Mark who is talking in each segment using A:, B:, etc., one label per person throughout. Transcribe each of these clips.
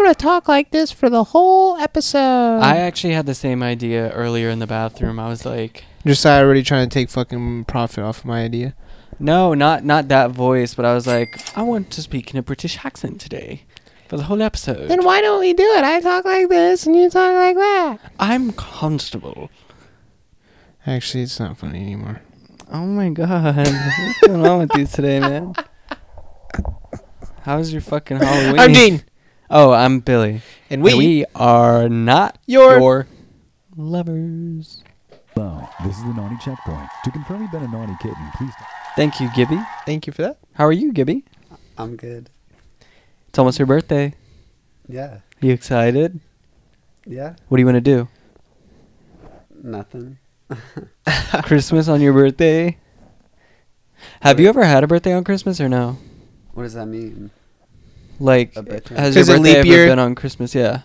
A: I'm going to talk like this for the whole episode.
B: I actually had the same idea earlier in the bathroom. I was like,
A: Josiah already trying to take fucking profit off of my idea.
B: no, not that voice, but I was like, I want to speak in a British accent today for the whole episode.
A: Then why don't we do it? I talk like this and you talk like that.
B: I'm Constable.
A: Actually, it's not funny anymore.
B: Oh my god. What's going on with you today, man? How's your fucking Halloween?
A: I'm Dean.
B: Oh, I'm Billy.
A: And
B: And we are not your lovers.
C: Hello, this is the Naughty Checkpoint. To confirm you've been a naughty kitten, please...
B: Thank you, Gibby.
A: Thank you for that.
B: How are you, Gibby?
D: I'm good.
B: It's almost your birthday.
D: Yeah.
B: Are you excited?
D: Yeah.
B: What do you want to do?
D: Nothing.
B: Christmas on your birthday? Have you ever had a birthday on Christmas or no?
D: What does that mean?
B: Like,
D: A birthday?
B: has your
A: Is it
B: birthday
A: leap
B: ever
A: year?
B: been on Christmas? Yeah.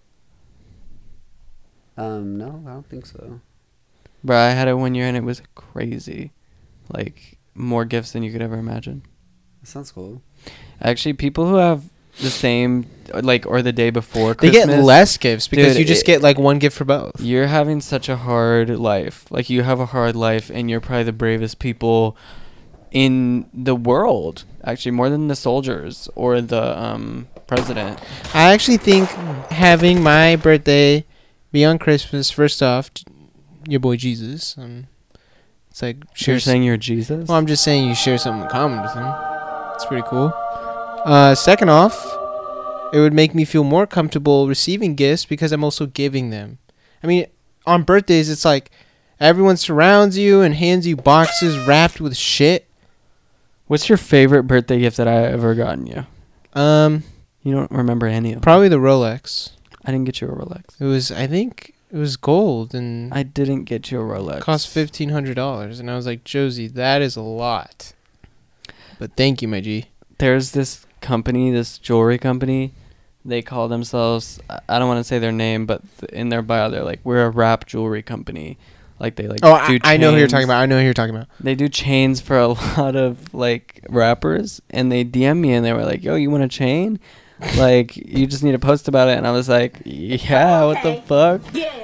D: No, I don't think so.
B: Bro, I had it one year and it was crazy. Like, more gifts than you could ever imagine.
D: That sounds cool.
B: Actually, people who have the same, like, or the day before
A: They
B: Christmas.
A: get less gifts because
B: Dude,
A: you just get like one gift for both.
B: You're having such a hard life. Like, you have a hard life and you're probably the bravest people in the world. Actually, more than the soldiers or the president.
A: I actually think having my birthday be on Christmas, first off, your boy Jesus. It's like
B: You're saying you're Jesus?
A: Well, I'm just saying you share something in common with him. It's pretty cool. Second off, it would make me feel more comfortable receiving gifts because I'm also giving them. I mean, on birthdays, it's like everyone surrounds you and hands you boxes wrapped with shit.
B: What's your favorite birthday gift that I ever gotten you? You don't remember any of them.
A: Probably the Rolex.
B: I didn't get you a Rolex.
A: It was, I think, it was gold and
B: I didn't get you a Rolex.
A: cost $1,500, and I was like, Josie, that is a lot. But thank you, my G.
B: There's this company, this jewelry company. They call themselves, I don't want to say their name, but in their bio, they're like, we're a rap jewelry company. Like, they like do
A: I know who you're talking
B: chains.
A: about. I know who you're talking about.
B: They do chains for a lot of, like, rappers. And they DM me and they were like, yo, you want a chain? Like, you just need to post about it. And I was like, yeah, what the fuck?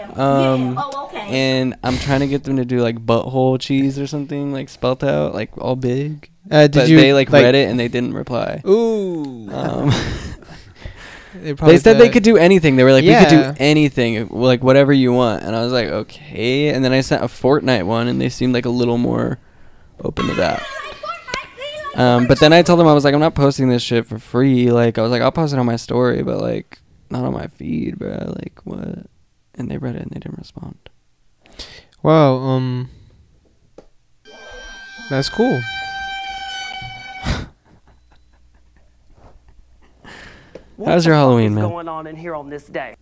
B: And I'm trying to get them to do, like, butthole cheese or something, like, spelt out, like, all big.
A: Did
B: But
A: you
B: they, like, read it and they didn't reply.
A: Ooh.
B: They said they could do anything. They were like, we could
A: Yeah.
B: do anything, like whatever you want. And I was like, okay. And then I sent a Fortnite one, and they seemed like a little more open to that. But then I told them, I was like, I'm not posting this shit for free. Like, I was like, I'll post it on my story, but like, not on my feed, bro. Like, what? And they read it and they didn't respond.
A: Wow. That's cool.
B: How's your Halloween, man?
E: Going on in here on this day?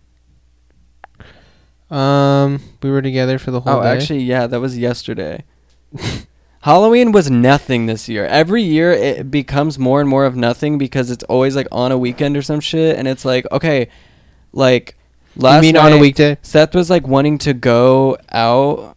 A: We were together for the whole
B: Oh,
A: day.
B: actually, yeah, that was yesterday. Halloween was nothing this year. Every year it becomes more and more of nothing because it's always like on a weekend or some shit, and it's like, okay, like last
A: you mean
B: night,
A: on a weekday?
B: Seth was like wanting to go out,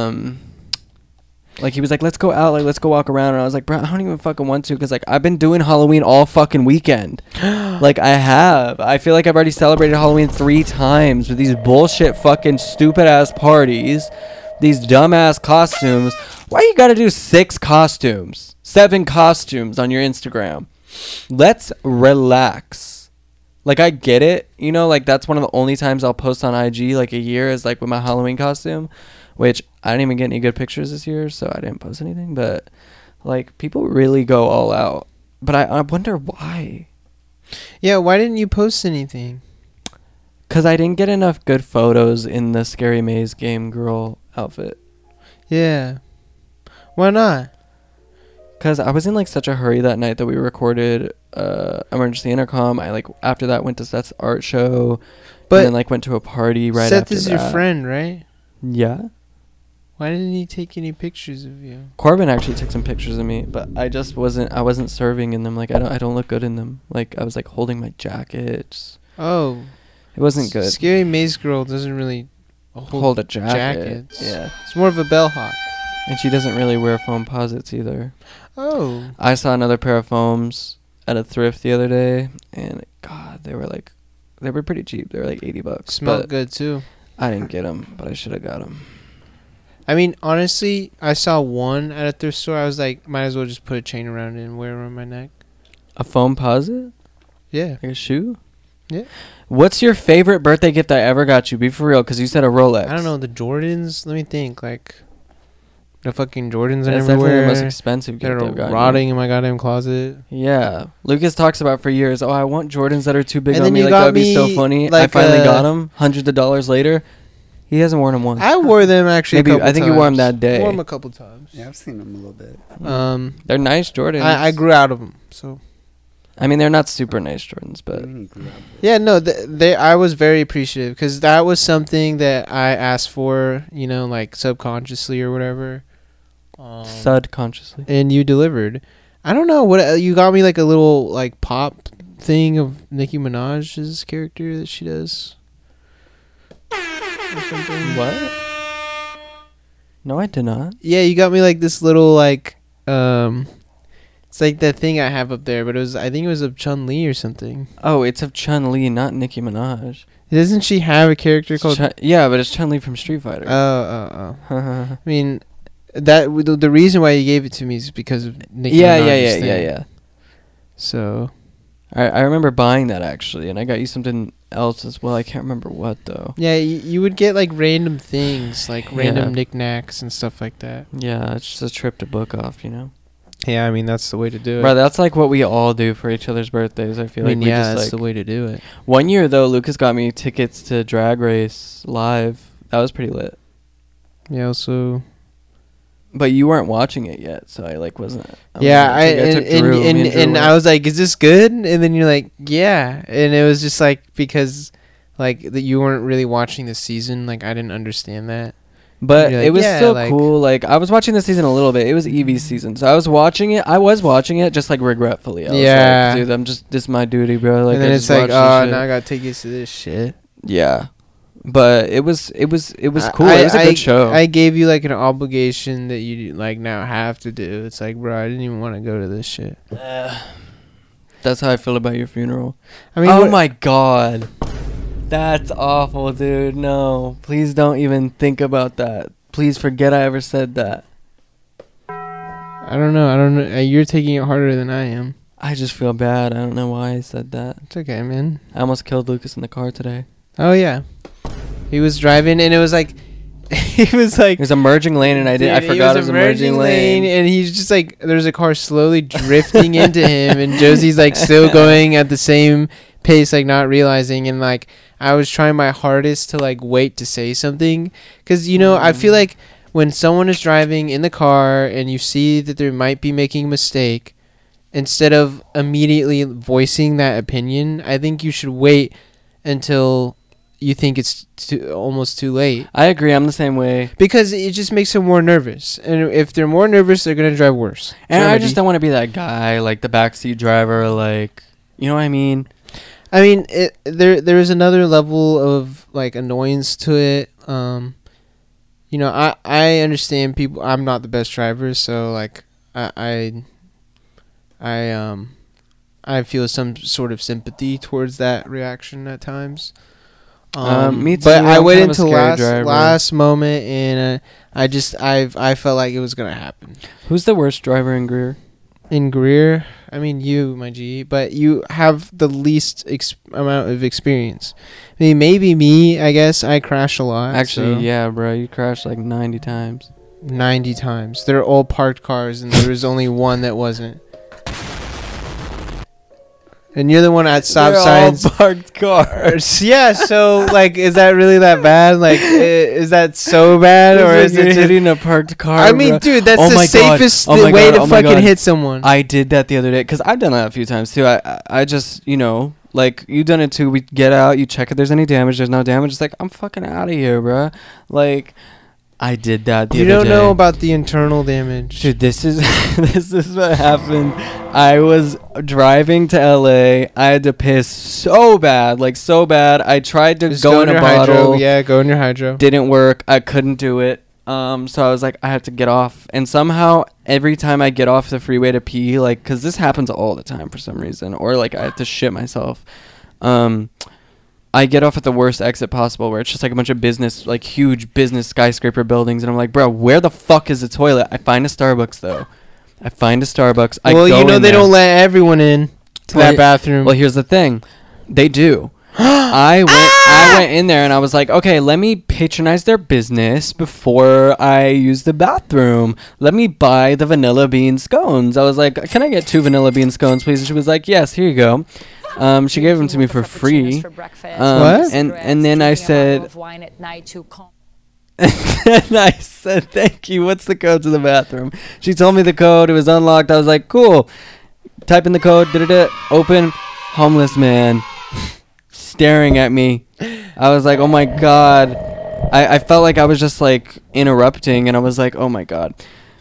B: like he was like, let's go out, like let's go walk around, and I was like, bro, I don't even fucking want to, because like I've been doing Halloween all fucking weekend. Like I feel like I've already celebrated Halloween 3 times with these bullshit fucking stupid ass parties, these dumbass costumes. Why you gotta do 6 costumes, 7 costumes on your Instagram? Let's relax. Like, I get it, you know, like that's one of the only times I'll post on IG like a year is like with my Halloween costume, which I didn't even get any good pictures this year, so I didn't post anything. But like, people really go all out. But I wonder why.
A: Yeah, why didn't you post anything?
B: Because I didn't get enough good photos in the Scary Maze game girl outfit.
A: Yeah. Why not?
B: Because I was in like such a hurry that night that we recorded Emergency Intercom. I like after that went to Seth's art show,
A: But
B: and then like went to a party right
A: Seth
B: after
A: is
B: that.
A: your friend, right?
B: Yeah.
A: Why didn't he take any pictures of you?
B: Corbin actually took some pictures of me, but I wasn't serving in them. Like I don't look good in them. Like I was like holding my jacket.
A: Oh.
B: It wasn't good.
A: Scary Maze Girl doesn't really
B: Hold a jacket.
A: jackets.
B: Yeah.
A: It's more of a bellhop.
B: And she doesn't really wear foam posits either.
A: Oh.
B: I saw another pair of foams at a thrift the other day, and God, they were like They were pretty cheap. They were like $80.
A: Smelled
B: but
A: good too.
B: I didn't get them, but I should have got them.
A: I mean, honestly, I saw one at a thrift store. I was like, might as well just put a chain around it and wear it around my neck.
B: A foam posit?
A: Yeah.
B: Like a shoe?
A: Yeah.
B: What's your favorite birthday gift I ever got you? Be for real, because you said a Rolex.
A: I don't know, the Jordans. Let me think. Like, the fucking Jordans I
B: That's
A: never
B: definitely
A: wear.
B: the most expensive
A: That
B: gift
A: are
B: I've gotten.
A: rotting in my goddamn closet.
B: Yeah. Lucas talks about for years, oh, I want Jordans that are too big
A: And
B: on
A: then
B: me.
A: you
B: Like,
A: got
B: that would be so
A: me,
B: funny. I
A: like,
B: finally got them hundreds of dollars later. He hasn't worn them once.
A: I wore them actually.
B: Maybe-
A: a couple
B: I think you wore 'em
A: times.
B: that day.
A: Wore them a couple times.
D: Yeah, I've seen them a little bit.
B: They're nice Jordans.
A: I grew out of them. So
B: I mean, they're not super nice Jordans, but
A: yeah, no, they. I was very appreciative because that was something that I asked for. You know, like subconsciously or whatever.
B: subconsciously.
A: And you delivered. I don't know what you got me, like a little like pop thing of Nicki Minaj's character that she does. Or something.
B: What? No, I did not.
A: Yeah, you got me like this little like it's like that thing I have up there, but I think it was of Chun-Li or something.
B: Oh, it's of Chun-Li, not Nicki Minaj.
A: Doesn't she have a character called
B: Yeah, but it's Chun-Li from Street Fighter.
A: Oh. I mean, that the reason why you gave it to me is because of Nicki
B: yeah.
A: Minaj's thing. So
B: I remember buying that actually, and I got you something else as well. I can't remember what though.
A: yeah, you would get like random things, like random
B: Yeah.
A: knickknacks and stuff like that.
B: Yeah, it's just a trip to book off, you know.
A: Yeah, I mean that's the way to do it.
B: Bro, that's like what we all do for each other's birthdays. I feel
A: I mean,
B: like we
A: yeah,
B: just
A: that's
B: like
A: the way to do it.
B: One year though, Lucas got me tickets to Drag Race live. That was pretty lit.
A: Yeah, also.
B: But you weren't watching it yet, so I like wasn't.
A: Yeah,
B: I took Drew, me Drew
A: and
B: went.
A: I was like, "Is this good?" And then you're like, "Yeah," and it was just like because like that you weren't really watching the season. Like I didn't understand that.
B: But
A: You're
B: it
A: like,
B: was
A: yeah,
B: still
A: like-
B: cool. Like I was watching the season a little bit. It was Evie's season, so I was watching it. Just like regretfully. I was
A: Yeah.
B: like, dude, I'm just this is my duty, bro. Like
A: and then
B: I
A: it's
B: just
A: like,
B: watched
A: oh,
B: this shit."
A: now I gotta take you to this shit.
B: Yeah, but it was cool.
A: I-
B: It was a
A: I-
B: good show.
A: I gave you like an obligation that you like now have to do. It's like, bro, I didn't even want to go to this shit.
B: That's how I feel about your funeral.
A: I mean,
B: Oh
A: what-
B: my god, that's awful, dude. No, please don't even think about that. Please forget I ever said that.
A: I don't know. You're taking it harder than I am.
B: I just feel bad. I don't know why I said that.
A: It's okay, man.
B: I almost killed Lucas in the car today.
A: Oh yeah, he was driving and it was like, he was like.
B: There's a merging lane, and I forgot it was a merging lane.
A: and he's just like, there's a car slowly drifting into him, and Josie's like still going at the same pace, like not realizing, and like I was trying my hardest to like wait to say something, because you know I feel like when someone is driving in the car and you see that they might be making a mistake, instead of immediately voicing that opinion, I think you should wait until you think it's almost too late.
B: I agree. I'm the same way.
A: Because it just makes them more nervous. And if they're more nervous, they're going to drive worse.
B: And I
A: Remedy.
B: just don't want to be that guy, like the backseat driver, like, you know what I mean?
A: I mean, there is another level of, like, annoyance to it. You know, I understand people. I'm not the best driver, so, like, I feel some sort of sympathy towards that reaction at times.
B: Me too.
A: But I
B: I'm
A: waited
B: kind of a
A: until
B: scary driver.
A: last moment, and I felt like it was gonna happen.
B: Who's the worst driver in Greer?
A: In Greer, I mean you, my G, but you have the least amount of experience. I mean, maybe me. I guess I crash a lot.
B: Actually,
A: so
B: yeah, bro. You crashed like 90 times.
A: 90 times. They're all parked cars, and there was only one that wasn't. And you're the one at stop signs.
B: parked cars.
A: Yeah, so like, is that really that bad? Like, is that so bad, or is
B: you're
A: it just,
B: hitting a parked car?
A: I mean,
B: bro.
A: dude, that's
B: Oh
A: the
B: my God.
A: safest
B: Oh my
A: way
B: God.
A: to
B: Oh my
A: fucking
B: God.
A: hit someone.
B: I did that the other day because I've done that a few times too. I just, you know, like you done it too. We get out, you check if there's any damage. There's no damage. It's like I'm fucking out of here, bro. Like I did that the
A: You
B: other
A: don't
B: day.
A: know about the internal damage.
B: Dude, this is this is what happened. I was driving to LA. I had to piss so bad, like so bad. I tried to
A: Just
B: go in
A: in
B: a
A: your hydro.
B: bottle.
A: Yeah, go in your hydro.
B: Didn't work. I couldn't do it. So I was like, I had to get off. And somehow every time I get off the freeway to pee, like, cause this happens all the time for some reason, or like I have to shit myself. I get off at the worst exit possible, where it's just like a bunch of business, like huge business skyscraper buildings, and I'm like, bro, where the fuck is the toilet? I find a Starbucks though. I find a Starbucks. I
A: Well,
B: go
A: you know
B: in
A: they
B: there.
A: don't let everyone in to
B: Well,
A: that bathroom.
B: Well, here's the thing, they do. I went in there and I was like, okay, let me patronize their business before I use the bathroom. Let me buy the vanilla bean scones. I was like, can I get 2 vanilla bean scones, please? And she was like, yes, here you go. She gave them to me for free.
A: What?
B: And then I said, and I said, thank you. What's the code to the bathroom? She told me the code. It was unlocked. I was like, cool. Type in the code. Open. Homeless man staring at me. I was like, oh my God. I felt like I was just like interrupting, and I was like, oh my God.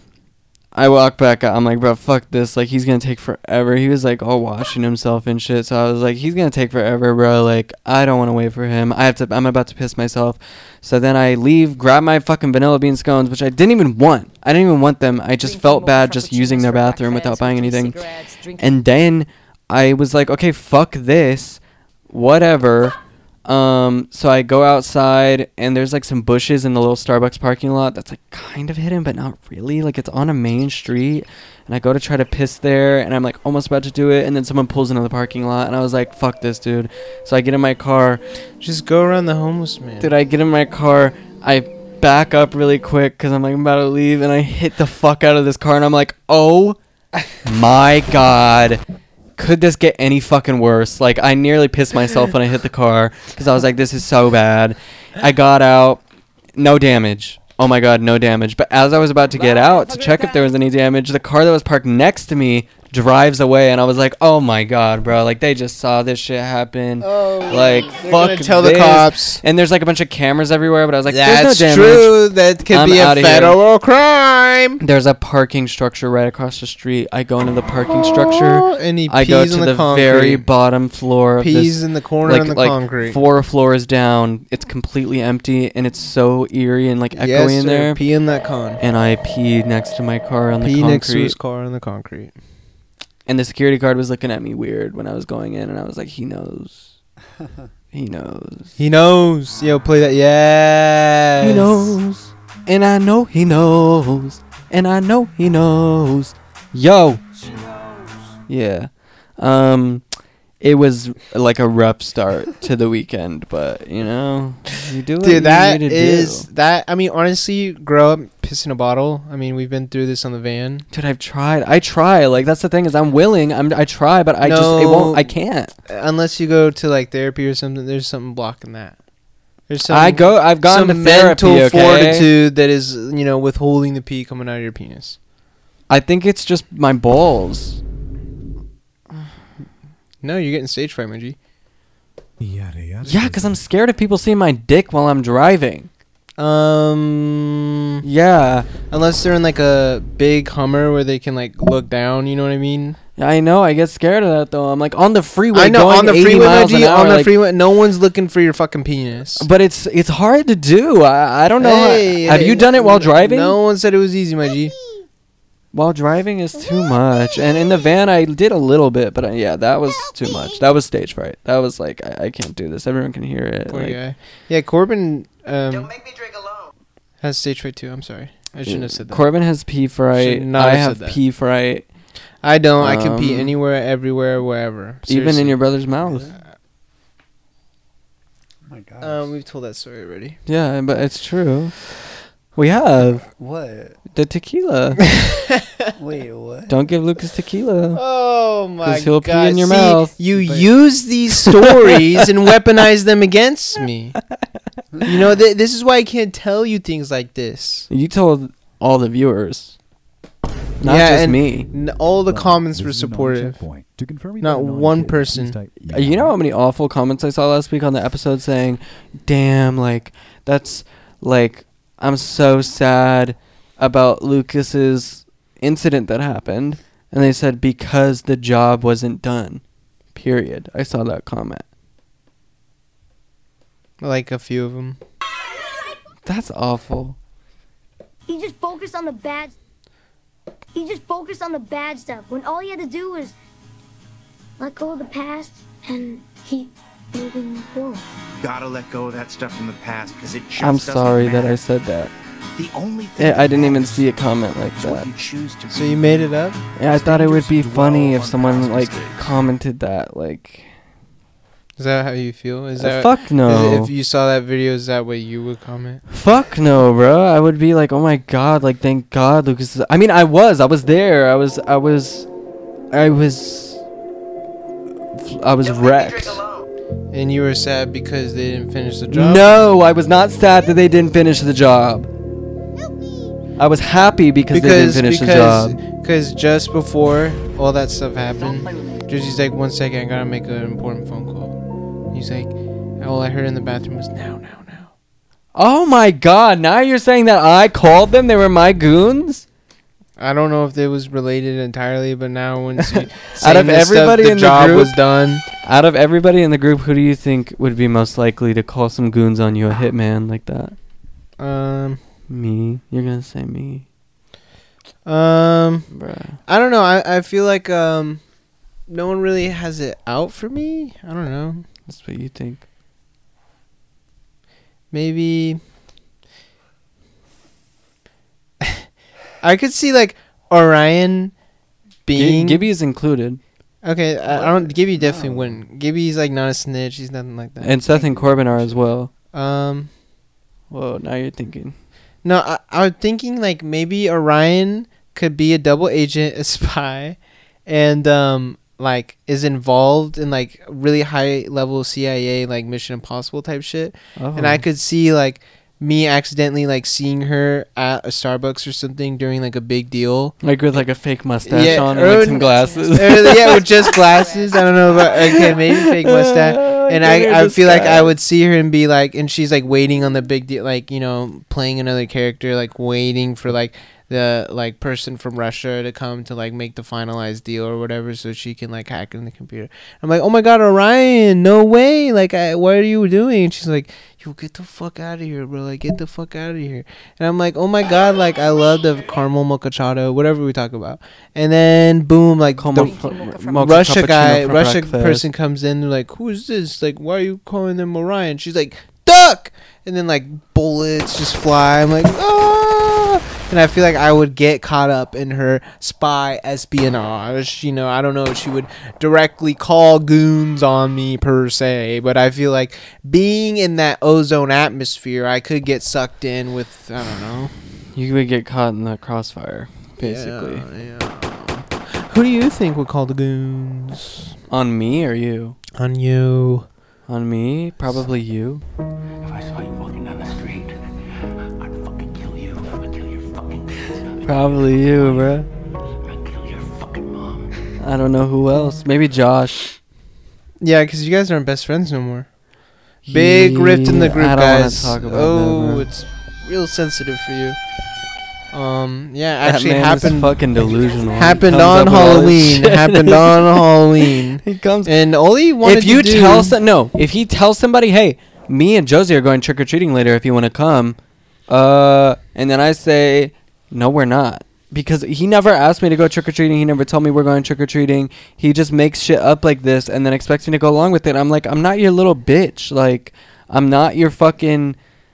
B: I walked back out. I'm like, bro, fuck this. Like, he's gonna take forever. He was like all washing himself and shit. So I was like, he's gonna take forever, bro. Like, I don't want to wait for him. I'm about to piss myself. So then I leave, grab my fucking vanilla bean scones, which I didn't even want. I didn't even want them. I just felt bad just using their bathroom without buying anything. And then I was like, okay, fuck this. Whatever. So I go outside, and there's like some bushes in the little Starbucks parking lot that's like kind of hidden, but not really. Like, it's on a main street, and I go to try to piss there, and I'm like almost about to do it, and then someone pulls into the parking lot, and I was like, fuck this, dude. So I get in my car.
A: Just go around the homeless man.
B: Dude, I get in my car, I back up really quick because I'm like, I'm about to leave, and I hit the fuck out of this car, and I'm like, oh my God. Could this get any fucking worse? Like, I nearly pissed myself when I hit the car because I was like, this is so bad. I got out. No damage. Oh my God, no damage. But as I was about to get out to check if there was any damage, the car that was parked next to me drives away, and I was like, oh my God, bro. Like, they just saw this shit happen. Like,
A: They're
B: fuck
A: gonna tell
B: this.
A: the cops.
B: And there's like a bunch of cameras everywhere, but I was like,
A: That's
B: there's no damage.
A: true. That could
B: I'm
A: be a
B: outta here.
A: federal crime.
B: There's a parking structure right across the street. I go into the parking structure.
A: And he
B: I
A: pees
B: go
A: on
B: to
A: the
B: the
A: concrete.
B: very bottom floor of
A: Pees
B: this,
A: in the corner on the
B: like
A: concrete.
B: 4 floors down. It's completely empty, and it's so eerie and like echoey
A: Yes,
B: in
A: sir.
B: there.
A: Pee in that con.
B: And I peed next to my car on the
A: Pee
B: concrete.
A: next to his car on the concrete.
B: And the security guard was looking at me weird when I was going in, and I was like, he knows. He knows.
A: He knows. Yo, play that. Yeah.
B: He knows. And I know he knows. And I know he knows. Yo. Yeah. It was like a rough start to the weekend, but you know, you do what you
A: Dude, that
B: need to
A: is
B: do.
A: that. I mean, honestly, grow up, piss in a bottle. I mean, we've been through this on the van.
B: Dude, I've tried. I try. Like, that's the thing, is I'm willing. I try, but I just it won't. I can't.
A: Unless you go to like therapy or something. There's something blocking that. There's some.
B: I've gone to
A: some
B: therapy.
A: mental
B: Okay?
A: fortitude that is, withholding the pee coming out of your penis.
B: I think it's just my balls.
A: No, you're getting stage fright, my G.
B: Yeah, because I'm scared of people seeing my dick while I'm driving. Yeah.
A: Unless they're in like a big Hummer where they can like look down, you know what I mean?
B: I know. I get scared of that though. I'm like on the freeway.
A: I know,
B: going
A: on the
B: 80
A: freeway, my
B: miles an
A: G,
B: hour,
A: on the
B: like-
A: freeway, no one's looking for your fucking penis.
B: But it's hard to do. I don't know.
A: Hey,
B: Have
A: hey,
B: you done it while driving?
A: No one said it was easy, my G.
B: While driving is too much. And in the van, I did a little bit, but yeah, that was too much. That was stage fright. That was like, I can't do this. Everyone can hear it.
A: Poor
B: Like,
A: guy. Yeah, Corbin
E: Don't make me drink alone.
A: has stage fright too. I'm sorry. I shouldn't have said that.
B: Corbin has pee fright.
A: Should not
B: I
A: have
B: have
A: said that.
B: pee fright.
A: I don't. I can pee
B: Um,
A: anywhere, everywhere, wherever.
B: Even in
A: Seriously.
B: your brother's mouth.
D: Oh my god.
A: We've told that story already.
B: Yeah, but it's true. We have
D: What?
B: the tequila.
D: Wait, what?
B: Don't give Lucas tequila.
A: Oh my
B: 'Cause he'll pee
A: god!
B: in your
A: See,
B: mouth.
A: You
D: But-
A: use these stories and weaponize them against me. You know, this is why I can't tell you things like this.
B: You told all the viewers. Not
A: Yeah,
B: just
A: and
B: me.
A: All the
C: Well,
A: comments
C: this
A: were
C: is the Naughty
A: supportive.
C: Checkpoint. To confirm you've
A: Not
C: been a naughty
A: one
C: kid,
A: person.
C: please type
B: You know how many awful comments I saw last week on the episode saying, damn, like, that's, like, I'm so sad about Lucas's incident that happened. And they said, because the job wasn't done. Period. I saw that comment.
A: Like a few of them.
B: That's awful.
F: He just focused on the bad. He just focused on the bad stuff when all he had to do was let go of the past, and he moving forward.
E: Gotta let go of that stuff from the past, because it just
B: I'm
E: doesn't
B: sorry that
E: matter.
B: I said that.
E: The only thing
B: I didn't even
E: that
B: see a comment like
E: matters is what
B: that.
E: you choose to
A: So
E: be.
A: you made it up?
B: Yeah, I thought it would be
E: Strangers
B: funny
E: dwell
B: if
E: on
B: someone
E: past
B: like
E: mistakes.
B: commented that. Like,
A: Is that how you feel? Is that
B: fuck no.
A: If you saw that video, is that what you would comment?
B: Fuck no, bro. I would be like, oh my god, like thank God, Lucas. I mean, I was there. I was wrecked.
A: And you were sad because they didn't finish the job?
B: No, I was not sad that they didn't finish the job. I was happy because they didn't finish the job.
A: Because just before all that stuff happened, Jersey's like, 1 second, I gotta make an important phone call. He's like, all I heard in the bathroom was now.
B: Oh my god, now you're saying that I called them? They were my goons?
A: I don't know if it was related entirely, but now when
B: Out of everybody
A: the
B: in the
A: job
B: group,
A: was done.
B: Out of everybody in the group, who do you think would be most likely to call some goons on you, a hitman like that? Me. You're gonna say me. Bruh.
A: I don't know. I feel like no one really has it out for me. I don't know.
B: That's what you think.
A: Maybe I could see like Orion being
B: Gibby is included.
A: okay. I don't. Gibby definitely wouldn't. Gibby's like not a snitch. He's nothing like that.
B: And Seth and Corbin are as well.
A: Whoa.
B: Now you're thinking.
A: No, I was thinking like maybe Orion could be a double agent, a spy, and like is involved in like really high level CIA like Mission Impossible type shit. And I could see like me accidentally like seeing her at a Starbucks or something during like a big deal.
B: Like with like a fake mustache
A: Yeah,
B: on and
A: or-
B: like some glasses.
A: Yeah, with just glasses. I don't know, but okay, maybe fake mustache. And I feel like I would see her and be like, and she's like waiting on the big deal, like, you know, playing another character, like waiting for like the like person from Russia to come to like make the finalized deal or whatever, so she can like hack in the computer. I'm like, oh my god, Orion, no way! Like, what are you doing? And she's like, yo, get the fuck out of here, bro! Like, get the fuck out of here! And I'm like, oh my god, like I love the caramel mochachato, whatever we talk about. And then boom, like the Russia guy, Russia person comes in, they're like, who is this? Like, why are you calling them Orion? She's like, duck! And then like bullets just fly. I'm like, ah! And I feel like I would get caught up in her spy espionage. You know, I don't know if she would directly call goons on me per se, but I feel like being in that ozone atmosphere, I could get sucked in with, I don't know.
B: You would get caught in the crossfire, basically.
A: Yeah. Who do you think would call the goons?
B: On me or you?
A: On you.
B: On me? Probably you.
G: If I saw you walking down the street, I'd fucking kill you. I'd kill your fucking kids.
B: Probably you, bruh.
G: I'd kill your fucking mom.
B: I don't know who else. Maybe Josh.
A: Yeah, because you guys aren't best friends no more. Big rift in the group,
B: I don't wanna
A: guys.
B: talk about that,
A: Oh,
B: bro.
A: it's real sensitive for you. Yeah,
B: That
A: actually
B: man is
A: happened.
B: fucking delusional. He
A: Happened
B: comes
A: on
B: up with all this
A: Halloween.
B: shit.
A: Happened on Halloween.
B: He comes.
A: And all he wanted
B: If you
A: to do.
B: if he tells somebody, hey, me and Josie are going trick or treating later. If you want to come, and then I say, no, we're not. Because he never asked me to go trick-or-treating. He never told me we're going trick-or-treating. He just makes shit up like this and then expects me to go along with it. I'm like, I'm not your little bitch. Like, I'm not your fucking...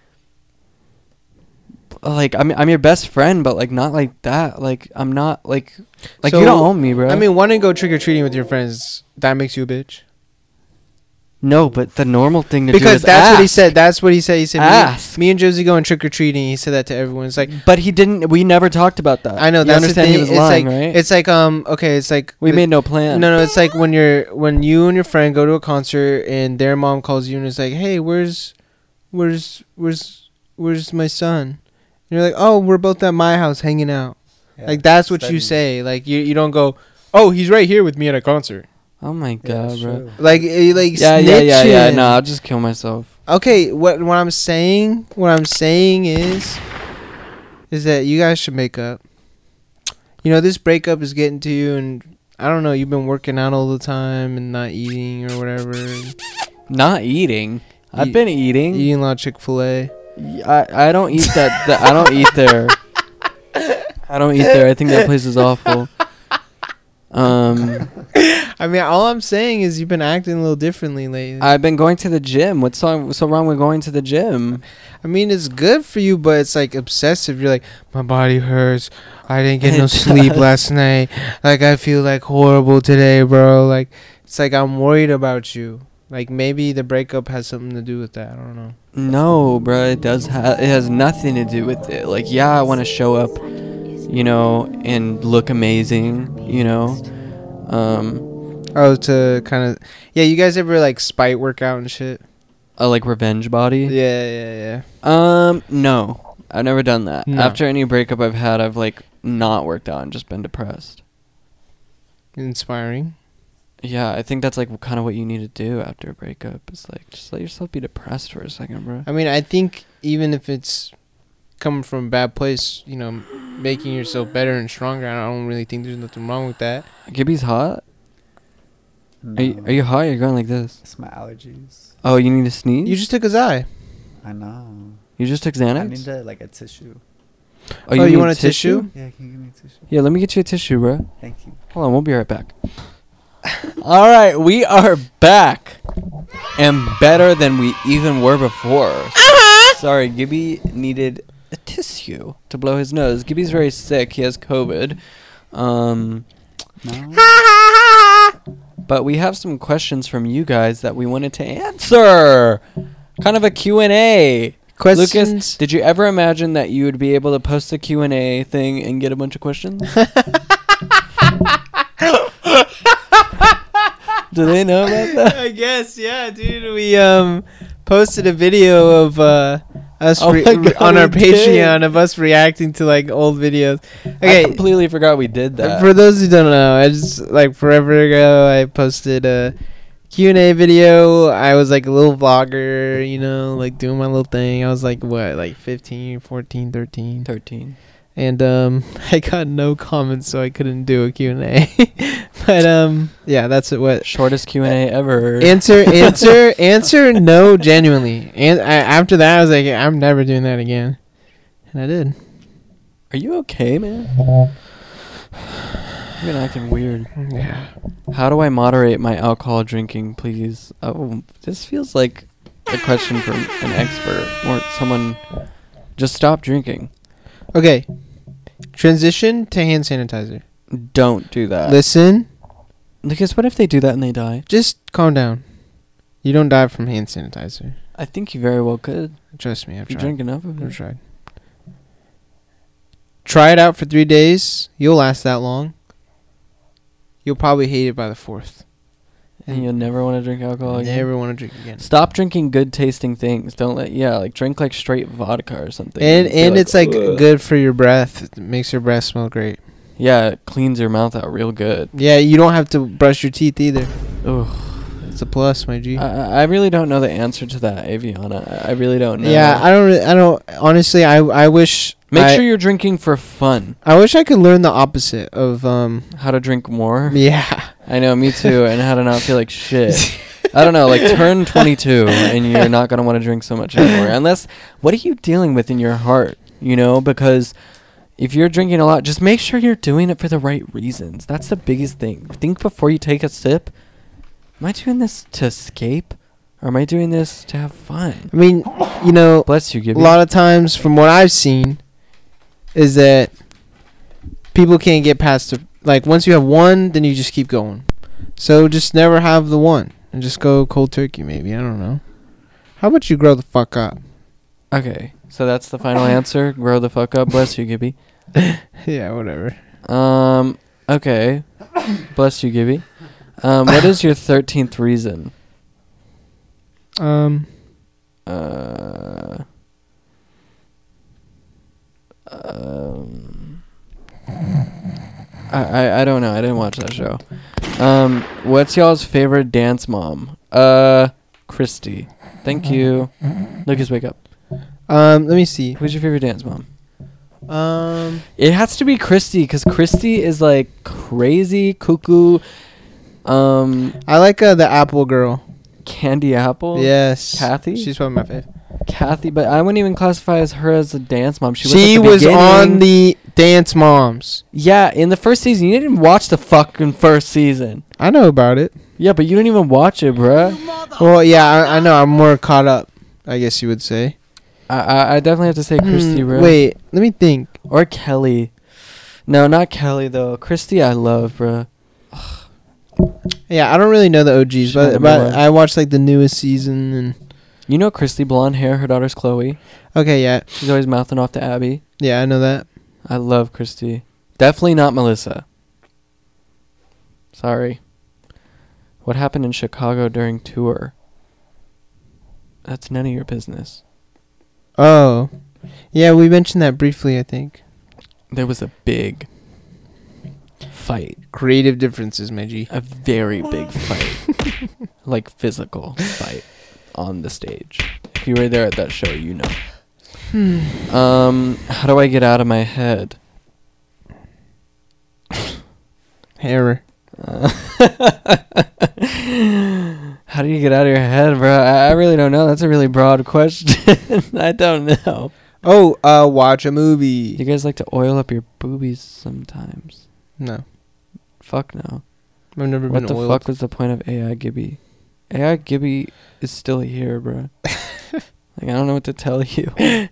B: Like, I'm your best friend, but, like, not like that. Like, I'm not, like... Like,
A: So,
B: you don't own me, bro.
A: I mean, wanting to go trick-or-treating with your friends, that makes you a bitch?
B: No, but the normal thing to do
A: Because
B: is
A: that's what he
B: ask.
A: said. That's what he said. He said,
B: Ask.
A: me and Josie going trick-or-treating. He said that to everyone. It's like...
B: But he didn't... We never talked about that.
A: I know,
B: You
A: that's the
B: understand
A: thing.
B: he was
A: It's
B: lying,
A: like,
B: right?
A: It's like, okay, it's like...
B: We made no plan.
A: No, it's like when you and your friend go to a concert and their mom calls you and it's like, hey, where's my son? And you're like, oh, we're both at my house hanging out.
D: Yeah,
A: like, that's what you
D: studying.
A: say. Like, you don't go, oh, he's right here with me at a concert.
B: Oh, my
D: Yeah,
B: God,
D: that's
B: bro.
D: true.
A: Like
B: Yeah.
A: snitching.
B: No, I'll just kill myself.
A: Okay, what I'm saying is that you guys should make up. You know, this breakup is getting to you, and I don't know, you've been working out all the time and not eating or whatever.
B: Not eating. I've
A: You-
B: been eating.
A: Eating a lot of Chick-fil-A.
B: I don't eat that. I don't eat there. I don't eat there. I think that place is awful.
A: I I mean, all I'm saying is you've been acting a little differently lately.
B: I've been going to the gym. What's so wrong with going to the gym?
A: I mean, it's good for you, but it's like obsessive. You're like, my body hurts. I didn't get no sleep last night. Like, I feel like horrible today, bro. Like, it's like I'm worried about you. Like, maybe the breakup has something to do with that. I don't know.
B: No, bro. It has nothing to do with it. Like, yeah, I want to show up, you know, and look amazing, you know.
A: Oh, to kind of... Yeah, you guys ever, like, spite workout and shit?
B: Like revenge body?
A: Yeah.
B: No. I've never done that.
A: No.
B: After any breakup I've had, I've, like, not worked out and just been depressed.
A: Inspiring.
B: Yeah, I think that's, like, kind of what you need to do after a breakup. Is, like, just let yourself be depressed for a second, bro.
A: I mean, I think even if it's coming from a bad place, you know, making yourself better and stronger, I don't really think there's nothing wrong with that.
B: Gibby's hot?
D: No,
B: Are you hot? You're going like this.
D: it's my allergies.
B: Oh, you need to sneeze?
A: You just took his eye.
D: I know.
B: You just took
D: I
B: Xanax?
D: need like a tissue.
A: Oh, you
B: need
A: want a tissue?
D: Yeah, can you give me a tissue?
B: Yeah, let me get you a tissue, bro.
D: Thank you.
B: Hold on, we'll be right back. All right, we are back. And better than we even were before. Sorry, Gibby needed a tissue to blow his nose. Gibby's very sick. He has COVID.
D: No.
B: But we have some questions from you guys that we wanted to answer. Kind of a Q&A.
A: Questions?
B: Lucas, did you ever imagine that you would be able to post a Q&A thing and get a bunch of questions? Do they know about that?
A: I guess, yeah, dude. We posted a video of us
B: Oh my God,
A: on our
B: we did.
A: Patreon of us reacting to like old videos.
B: I
A: Okay,
B: completely forgot we did that.
A: for those who don't know, I just like forever ago I posted a Q&A video. I was like a little vlogger, you know, like doing my little thing. I was like what, like 15, 14, 13.
B: 13.
A: And I got no comments, so I couldn't do a Q&A. But yeah, that's what.
B: Shortest Q&A ever.
A: Answer no, genuinely. And after that, I was like, I'm never doing that again, and I did.
B: Are you okay, man? You've been acting weird.
A: Yeah.
B: How do I moderate my alcohol drinking, please? Oh, this feels like a question from an expert or someone. Just stop drinking.
A: Okay. Transition to hand sanitizer.
B: Don't do that.
A: Listen,
B: Lucas, what if they do that and they die?
A: just calm down. You don't die from hand sanitizer.
B: I think you very well could.
A: Trust me, I've
B: If you
A: tried.
B: drink enough of
A: I've
B: it.
A: tried. Try it out for 3 days. You'll last that long. You'll probably hate it by the 4th.
B: And you'll never want to drink alcohol again?
A: Never want to drink again.
B: Stop drinking good tasting things. Don't like drink like straight vodka or something.
A: And
B: Be
A: it's like
B: "Ugh."
A: good for your breath. It makes your breath smell great.
B: Yeah, it cleans your mouth out real good.
A: Yeah, you don't have to brush your teeth either.
B: Ugh.
A: It's a plus, my G.
B: I really don't know the answer to that, Aviana. I really don't know.
A: Yeah, I don't. Honestly, I wish.
B: Make sure you're drinking for fun.
A: I wish I could learn the opposite of
B: How to drink more.
A: Yeah.
B: I know, me too. And how to not feel like shit. I don't know, like turn 22 and you're not going to want to drink so much anymore. Unless, what are you dealing with in your heart? You know, because if you're drinking a lot, just make sure you're doing it for the right reasons. That's the biggest thing. Think before you take a sip. Am I doing this to escape? Or am I doing this to have fun?
A: I mean, you know,
B: Bless you,
A: a
B: Gibby.
A: lot of times from what I've seen is that people can't get past the, like, once you have one, then you just keep going. So just never have the one and just go cold turkey, maybe. I don't know. How about you grow the fuck up?
B: Okay, so that's the final answer. Grow the fuck up. Bless you, Gibby.
A: Yeah, whatever.
B: Okay. Bless you, Gibby. What is your 13th reason? I don't know. I didn't watch that show. What's y'all's favorite dance mom? Christy. Thank you. Lucas, wake up.
A: Let me see.
B: Who's your favorite dance mom? It has to be Christy, because Christy is like crazy, cuckoo.
A: I like the Apple girl.
B: Candy Apple.
A: Yes.
B: Kathy?
A: She's probably my favorite.
B: Kathy, but I wouldn't even classify her as a dance mom. She
A: She was
B: at the
A: on
B: beginning.
A: the Dance Moms.
B: Yeah, in the first season, you didn't watch the fucking first season.
A: I know about it.
B: Yeah, but you didn't even watch it, bruh.
A: Well, yeah, I know. I'm more caught up, I guess you would say.
B: I definitely have to say Christy, bro.
A: Wait, let me think.
B: Or Kelly. No, not Kelly, though. Christy, I love, bruh.
A: Yeah, I don't really know the OGs,
B: She's my
A: but
B: number one.
A: I watched like the newest season and.
B: You know Christy, blonde hair, her daughter's Chloe.
A: Okay, yeah,
B: She's always mouthing off to Abby.
A: yeah, I know that.
B: I love Christy. Definitely not Melissa. Sorry. What happened in Chicago during tour? That's none of your business.
A: Oh, yeah, we mentioned that briefly. I think
B: There was a big fight.
A: creative differences, my G.
B: A very big fight. Like physical fight on the stage. If you were there at that show, you know. How do I get out of my head?
A: Hair.
B: How do you get out of your head, bro? I really don't know. That's a really broad question. I don't know.
A: Oh, watch a
B: Do
A: movie.
B: you guys like to oil up your boobies sometimes?
A: No,
B: Fuck no.
A: I've never
B: What
A: been
B: the
A: oiled.
B: fuck was the point of AI Gibby? AI Gibby is still here, bro. Like, I don't know what to tell you.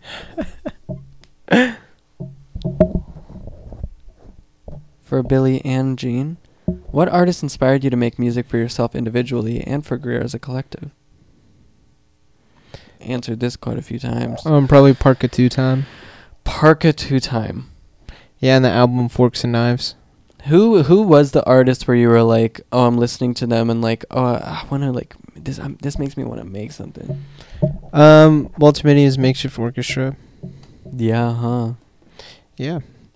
B: For Billy and Jean, what artist inspired you to make music for yourself individually and for Greer as a collective? Answered this quite a few times.
A: Probably Parka Two Time.
B: Parka Two Time.
A: Yeah, and the album Forks and Knives.
B: Who was the artist where you were like, oh, I'm listening to them and like, oh, I want to like this makes me want to make something.
A: Walter Mitty's Makeshift Orchestra.
B: Yeah, huh?
A: Yeah.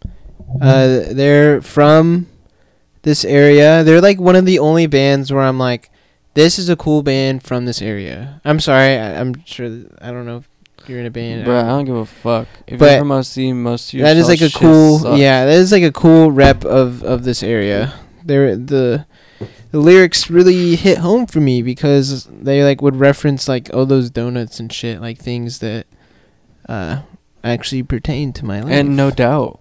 A: They're from this area. They're like one of the only bands where I'm like, this is a cool band from this area. I'm sorry, I'm sure. I don't know if you're in a band.
B: Bro, I don't give a fuck. If
A: But
B: you're from OC, most of your
A: that is like a
B: shit
A: cool.
B: sucks.
A: Yeah, that is like a cool rep of this area. The lyrics really hit home for me because they like would reference like all those donuts and shit, like things that actually pertain to my life.
B: And no doubt.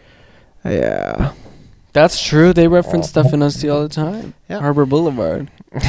A: Yeah.
B: That's true. They reference stuff in OC all the time.
A: Yeah.
B: Harbor Boulevard.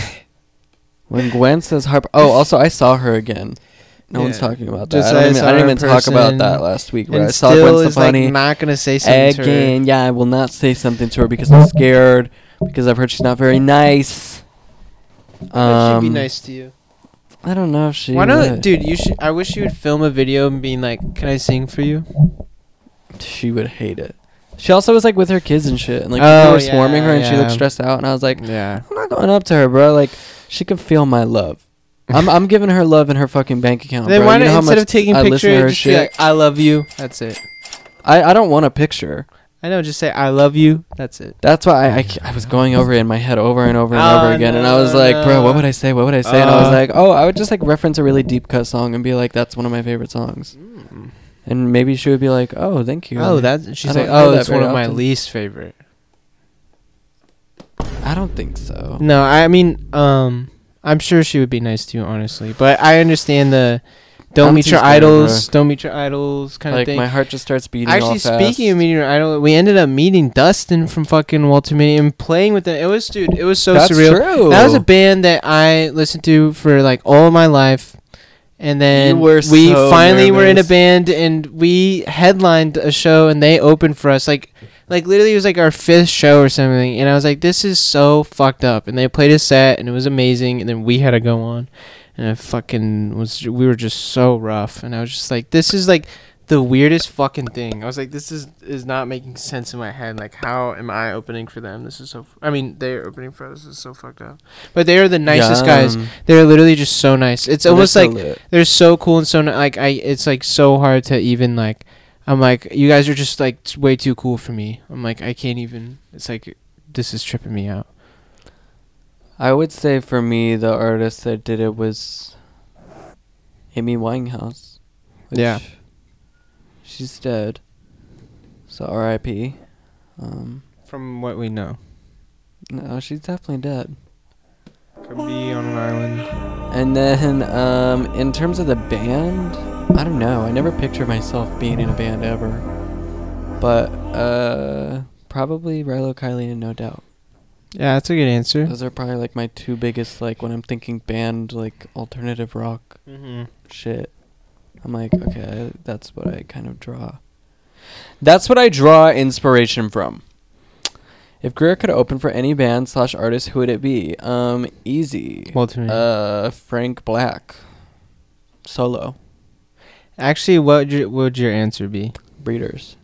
B: When Gwen says Harbor... Oh, also, I saw her again. No one's
A: Yeah.
B: talking about that.
A: Just
B: I
A: saw
B: didn't
A: her
B: even
A: in
B: talk about
A: person.
B: that last week. Where
A: And
B: I saw
A: still
B: Gwen
A: is like
B: Stefani
A: not gonna say something to her.
B: again. Yeah, I will not say something to her because I'm scared. Because I've heard she's not very nice.
A: She'd be nice to you.
B: I don't know if she
A: Why not,
B: would.
A: dude? You should. I wish you would film a video and being like, "Can I sing for you?"
B: She would hate it. She also was like with her kids and shit, and like
A: Oh,
B: people were swarming her, and she
A: yeah.
B: looked stressed out. And I was like,
A: Yeah.
B: I'm not going up to her, bro. Like, she could feel my love. I'm giving her love in her fucking bank account.
A: Then
B: bro.
A: why
B: You know
A: not
B: how
A: instead
B: much
A: of taking
B: I listen to
A: pictures,
B: her
A: just be
B: shit?
A: like, "I love you." That's it.
B: I don't want a picture.
A: I know. Just say, "I love you." That's it.
B: That's why I was going over it in my head over and over and
A: Oh,
B: over again, and I
A: no,
B: was like, bro,
A: no.
B: what would I say? What would I say? And I was like, oh, I would just like reference a really deep cut song and be like, that's one of my favorite songs. And maybe she would be like, oh, thank you.
A: Oh, that she's
B: I
A: like,
B: don't hear
A: "Oh,
B: that
A: that's one
B: very
A: of my
B: often."
A: least favorite."
B: I don't think so.
A: No, I mean, I'm sure she would be nice to you, honestly. But I understand the don't
B: I'm
A: meet
B: too
A: your
B: scared,
A: idols, don't meet your idols kind of
B: Like
A: thing.
B: my heart just starts beating.
A: Actually,
B: all fast.
A: speaking of meeting your idol, we ended up meeting Dustin from fucking Walter Mitty and playing with them. It was, dude, it was so
B: That's
A: surreal.
B: true.
A: That was a band that I listened to for like all of my life. And then
B: You were
A: we
B: so
A: finally were in a
B: nervous.
A: band and we headlined a show and they opened for us. Like literally it was like our 5th show or something. And I was like, this is so fucked up. And they played a set and it was amazing. And then we had to go on. And I fucking we were just so rough. And I was just like, this is like the weirdest fucking thing. I was like, this is not making sense in my head. Like, how am I opening for them? This is so, I mean, they're opening for us. This is so fucked up. But they are the nicest guys.
B: Yum.
A: They're literally just so nice. It's
B: They're
A: almost
B: so
A: like
B: lit.
A: they're so cool and so like it's like so hard to even like. I'm like, you guys are just like way too cool for me. I'm like, I can't even. It's like this is tripping me out.
B: I would say for me, the artist that did it was Amy Winehouse. which
A: Yeah.
B: She's dead. So R.I.P.
A: From what we know,
B: No, she's definitely dead.
A: could be on an island.
B: And then, in terms of the band, I don't know. I never pictured myself being in a band ever. But probably Rilo Kiley and No Doubt.
A: Yeah, that's a good answer.
B: Those are probably like my two biggest, like when I'm thinking band, like alternative rock
A: Mm-hmm.
B: shit. I'm like, okay, that's what I kind of draw. That's what I draw inspiration from. If Greer could open for any band / artist, who would it be? Easy.
A: Walter.
B: Frank Black. Solo.
A: Actually, what would your answer be?
B: Breeders.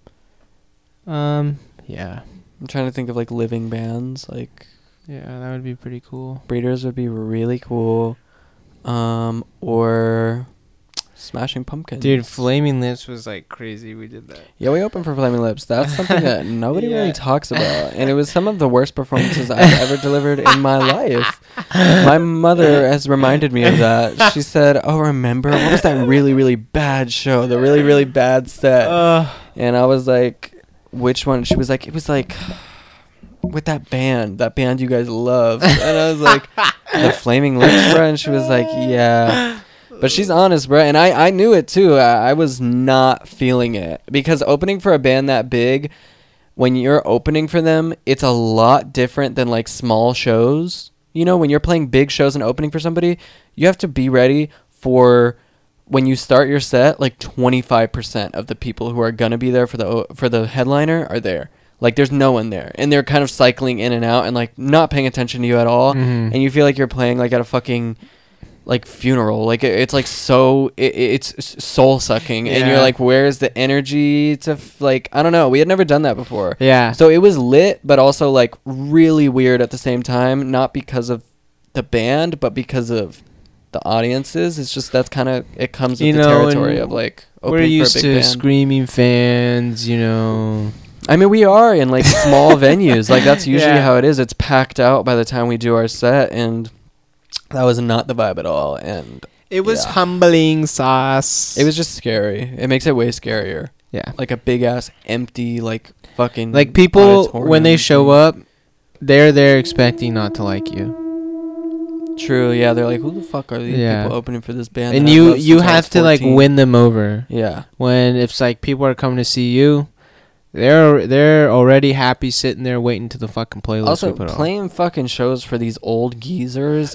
A: Yeah.
B: I'm trying to think of like living bands. Like
A: Yeah, that would be pretty cool.
B: Breeders would be really cool. Or Smashing Pumpkins.
A: Dude, Flaming Lips was like crazy. We did that.
B: Yeah, we opened for Flaming Lips. That's something that nobody
A: Yeah.
B: really talks about. And it was some of the worst performances I've ever delivered in my life. My mother has reminded me of that. She said, oh, remember? What was that really, really bad show? The really, really bad set. And I was like, which one? She was like, it was like with that band you guys love. And I was like, the Flaming Lips, bro. And she was like, yeah. But she's honest, bro. And I knew it too. I was not feeling it. Because opening for a band that big, when you're opening for them, it's a lot different than like small shows. You know, when you're playing big shows and opening for somebody, you have to be ready for when you start your set, like 25% of the people who are gonna be there for the headliner are there. Like there's no one there, and they're kind of cycling in and out and like not paying attention to you at all.
A: Mhm.
B: And you feel like you're playing like at a fucking like funeral. Like it's like so it's soul sucking, and you're
A: Yeah.
B: like, where's the energy to like I don't know. We had never done that before.
A: Yeah.
B: So it was lit, but also like really weird at the same time. Not because of the band, but because of the audiences. It's just that's kind of it comes with
A: You
B: the
A: know,
B: territory
A: and
B: of like
A: we're
B: opening
A: used
B: for a
A: to
B: big band.
A: screaming fans, you know.
B: I mean, we are in like small venues. Like that's usually
A: Yeah.
B: how it is. It's packed out by the time we do our set, and that was not the vibe at all. And
A: It was
B: Yeah.
A: humbling sauce.
B: it was just scary. It makes it way scarier.
A: yeah.
B: Like a big ass empty like fucking
A: Like people when they
B: auditorium
A: show
B: thing.
A: up, they're expecting not to like you.
B: True, yeah, they're like, who the fuck are these
A: Yeah.
B: people opening for this band?
A: And
B: that I've
A: you
B: loved since I
A: have
B: was
A: to like
B: 14?
A: win them over.
B: Yeah.
A: When it's like people are coming to see you, they're already happy sitting there waiting to the fucking playlist
B: Also,
A: we put on.
B: playing fucking shows for these old geezers,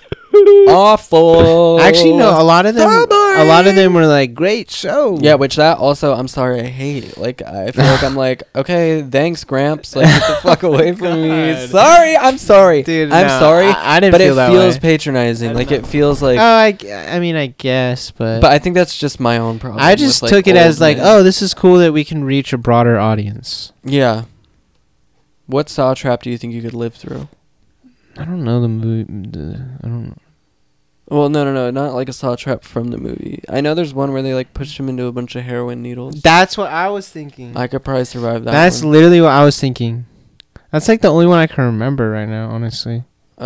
B: awful.
A: Actually, no. A lot of them were like, "Great show."
B: Yeah, which that also, I'm sorry, I hate. Like, I feel like I'm like, okay, thanks, Gramps. Like, get the fuck away from me.
A: God.
B: Sorry, I'm sorry.
A: Dude,
B: I'm
A: no,
B: sorry.
A: I didn't
B: but
A: feel
B: it
A: that
B: feels
A: way.
B: patronizing. Like, it feels like.
A: I mean, I guess, but
B: But I think that's just my own problem.
A: I just
B: with, like,
A: took it as
B: old
A: like,
B: men.
A: oh, this is cool that we can reach a broader audience.
B: Yeah. What saw trap do you think you could live through?
A: I don't know the movie. I don't know.
B: Well, no, not like a saw trap from the movie. I know there's one where they like pushed him into a bunch of heroin needles.
A: That's what I was thinking.
B: I could probably survive that.
A: That's
B: one.
A: literally what I was thinking. That's like the only one I can remember right now, honestly.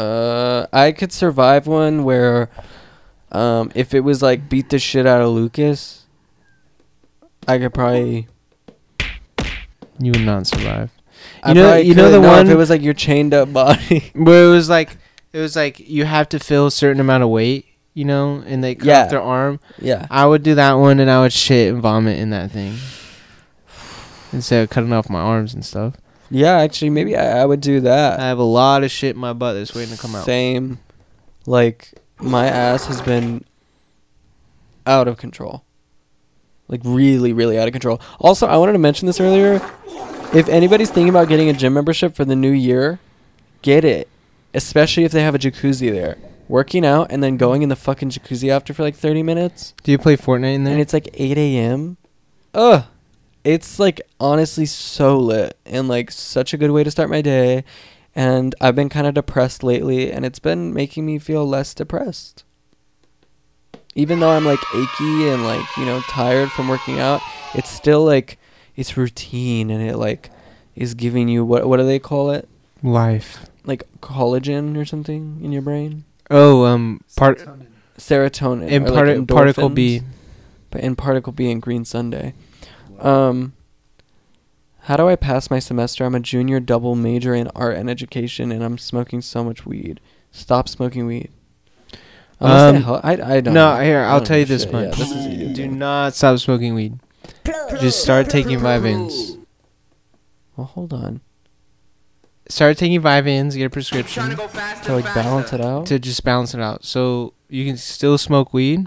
B: I could survive one where, if it was like beat the shit out of Lucas, I could probably.
A: You would not survive.
B: I
A: know-
B: probably
A: you know
B: could.
A: the
B: No,
A: one-
B: if it was like your chained up body.
A: Where it was like you have to fill a certain amount of weight, you know, and they cut
B: Yeah.
A: off their arm.
B: Yeah.
A: I would do that one, and I would shit and vomit in that thing instead of cutting off my arms and stuff.
B: Yeah, actually, maybe I would do that.
A: I have a lot of shit in my butt that's waiting to come out.
B: Same. Like, my ass has been out of control. Like, really, really out of control. Also, I wanted to mention this earlier. If anybody's thinking about getting a gym membership for the new year, get it. Especially if they have a jacuzzi there. Working out and then going in the fucking jacuzzi after for like 30 minutes.
A: Do you play Fortnite in there?
B: And it's like 8 a.m. Ugh. It's like honestly so lit and like such a good way to start my day. And I've been kind of depressed lately, and it's been making me feel less depressed. Even though I'm like achy and like, you know, tired from working out, it's still like it's routine, and it like is giving you what do they call it?
A: Life.
B: Like collagen or something in your brain?
A: Oh,
B: Serotonin.
A: in
B: or, like,
A: particle
B: endorphins.
A: B.
B: But in Particle B and Green Sunday. How do I pass my semester? I'm a junior double major in art and education, and I'm smoking so much weed. Stop smoking weed. I don't know.
A: Here,
B: I
A: I'll
B: don't
A: tell
B: know
A: you this
B: shit.
A: much.
B: Yeah, this is you.
A: Do not stop smoking weed. Just start taking vitamins.
B: Well, hold on.
A: Start taking Vyvanse, get a prescription
B: To like balance it out.
A: to just balance it out. So you can still smoke weed.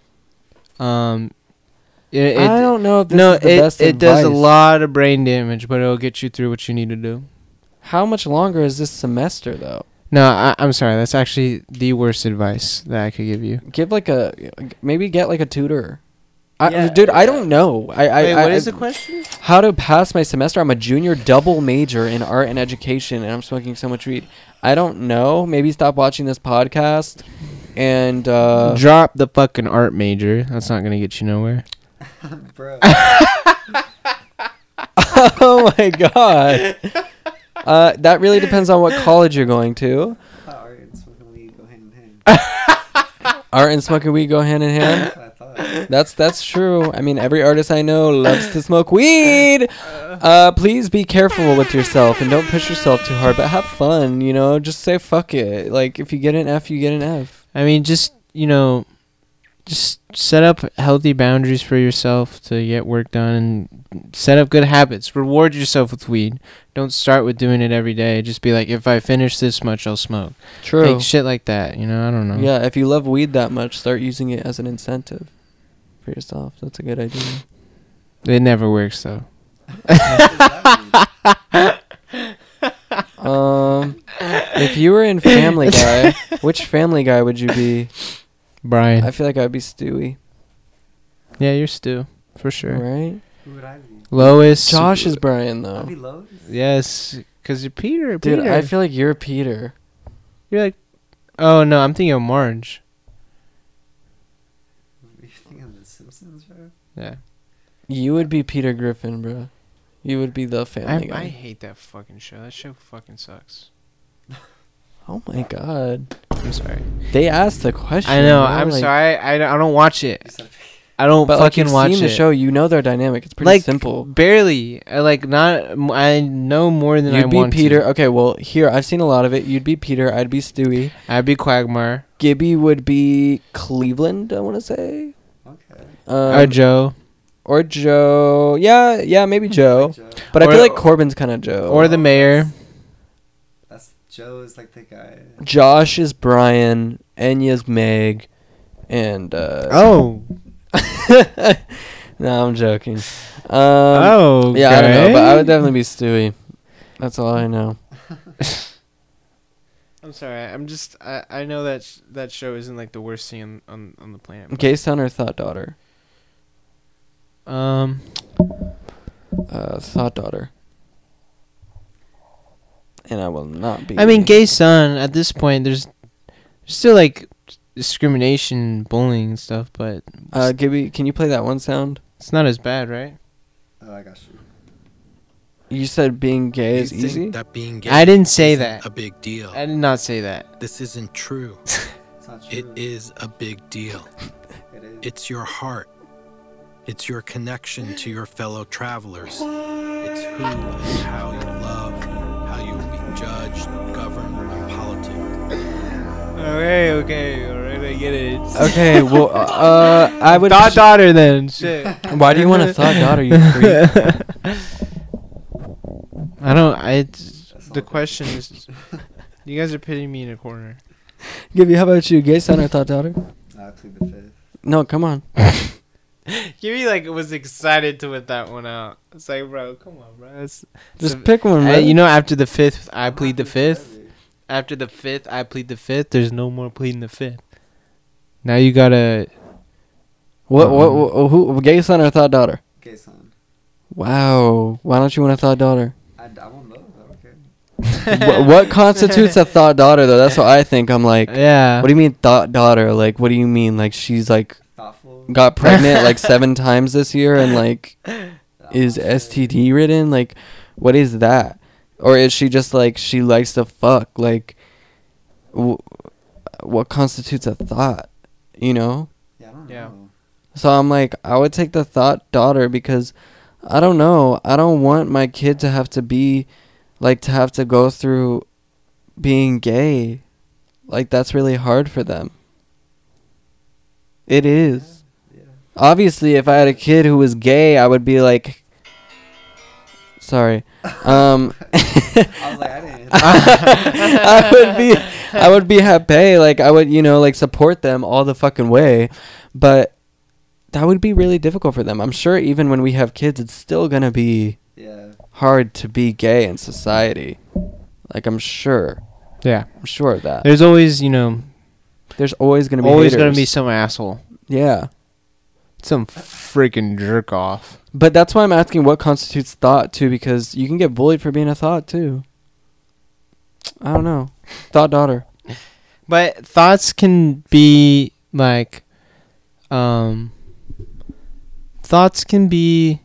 A: It,
B: I don't know if this
A: no,
B: is the best
A: it does a
B: advice.
A: lot of brain damage, but it'll get you through what you need to do.
B: How much longer is this semester though?
A: No, I'm sorry. That's actually the worst advice that I could give you.
B: Give like maybe get like a tutor.
D: Yeah,
B: Dude, I don't know.
A: What is the question?
B: How to pass my semester? I'm a junior double major in art and education, and I'm smoking so much weed. I don't know. Maybe stop watching this podcast and
A: Drop the fucking art major. That's not gonna get you nowhere.
D: Bro.
B: Oh my god. That really depends on what college you're going to.
D: Art and smoking weed go hand in hand.
B: Art and smoking weed go hand in hand.
D: That's what I thought.
B: That's true. I mean, every artist I know loves to smoke weed. Please be careful with yourself and don't push yourself too hard, but have fun, you know? Just say fuck it. Like, if you get an F, you get an F.
A: I mean, just just set up healthy boundaries for yourself to get work done and set up good habits. Reward yourself with weed. Don't start with doing it every day. Just be like, if I finish this much, I'll smoke.
B: True.
A: Like shit like that, I don't know.
B: Yeah, if you love weed that much, start using it as an incentive for yourself. That's a good idea.
A: It never works though.
B: If you were in Family Guy, which Family Guy would you be?
A: Brian.
B: I feel like I'd be Stewie.
A: Yeah, you're Stu. For sure.
B: Right?
D: Who would I be?
A: Lois.
B: Josh is Brian,
D: I'd be
B: though.
D: Lowe's?
A: Yes, because you're Peter.
B: Dude,
A: Peter.
B: I feel like you're Peter.
A: You're like, oh no, I'm thinking of Marge.
D: You think of The Simpsons, bro?
A: Yeah.
B: You would be Peter Griffin, bro. You would be the Family
A: I
B: Guy.
A: hate that fucking show. That show fucking sucks.
B: Oh my god.
A: I'm sorry.
B: They asked the question.
A: I know.
B: bro,
A: I'm
B: like-
A: sorry. I don't watch it.
D: You said
A: I don't
B: But like
A: fucking
B: you've
A: watch
B: seen
A: it.
B: the show, you know their dynamic. It's pretty
A: like
B: simple.
A: barely. I know more than I
B: You'd be
A: want
B: Peter.
A: to.
B: Okay, well here I've seen a lot of it. You'd be Peter. I'd be Stewie.
A: I'd be Quagmire.
B: Gibby would be Cleveland. I want to say.
D: okay.
A: Or Joe.
B: Or Joe. Yeah, maybe Joe.
D: Joe.
B: But I
A: Or-
B: feel like Corbin's kind of Joe.
A: Or the mayor.
D: That's Joe is like the guy.
B: Josh is Brian. Enya's Meg. And
A: Oh.
B: no, I'm joking.
A: Oh.
B: Yeah, I don't know, but I would definitely be Stewie. That's all I know.
A: I'm sorry. I'm just. I know that that show isn't like the worst thing on the planet. but-
B: Gay son or thought daughter? Thought daughter. And I will not be.
A: I mean, gay son. At this point, there's still like discrimination, bullying and stuff, but
B: Gibby, can you play that one sound?
A: it's not as bad, right?
D: Oh, I got you.
B: You said being gay is
H: You think
B: easy?
H: that being gay
A: I didn't say
H: isn't
A: that.
H: a big deal.
A: I did not say that.
H: This isn't true.
D: It's not true.
H: It is a big deal.
D: It is.
H: It's your heart. It's your connection to your fellow travelers. It's who and how you love, how you will be judged, governed, and politicked.
A: Okay, alright, I get it.
B: Okay, well, I would.
A: Thought daughter then. Shit.
B: Why do you want a thought daughter, you freak?
A: I don't.
D: That's
A: The
D: all
A: question is, you guys are pitting me in a corner.
B: Gibby, how about you? Gay son or thought daughter?
D: I plead the fifth.
B: No, come on.
A: Gibby was excited to put that one out. It's like, bro, come on, bro.
B: Just pick one, man.
A: After the fifth, I plead the fifth. After the fifth, I plead the fifth. There's no more pleading the fifth. Now you gotta.
B: What? Who? Gay son or thought daughter?
D: Okay, son.
B: Wow. Why don't you want a thought daughter?
D: I won't know. Okay.
B: What constitutes a thought daughter, though? That's what I think. I'm like,
A: Yeah.
B: what do you mean thought daughter? Like, what do you mean? Like, she's like
D: Thoughtful.
B: got pregnant like 7 times this year and like is STD ridden? Like, what is that? Or is she just like she likes to fuck? Like, what constitutes a thought? You know?
D: Yeah, I don't
A: Yeah.
D: know.
B: So I'm like, I would take the thought daughter because I don't know. I don't want my kid to have to be like to have to go through being gay. Like, that's really hard for them. It is.
D: Yeah.
B: Obviously, if I had a kid who was gay, I would be like Sorry.
D: I was like, I didn't.
B: I would be happy. Like I would, like support them all the fucking way, but that would be really difficult for them. I'm sure even when we have kids, it's still gonna be
D: Yeah.
B: hard to be gay in society. Like I'm sure
A: Yeah.
B: of that.
A: There's always,
B: There's always gonna be
A: always gonna
B: haters.
A: be some asshole.
B: Yeah.
A: Some freaking jerk off.
B: But that's why I'm asking what constitutes thought too, because you can get bullied for being a thought too. I don't know. Thought daughter.
A: But thoughts can be like, thoughts can be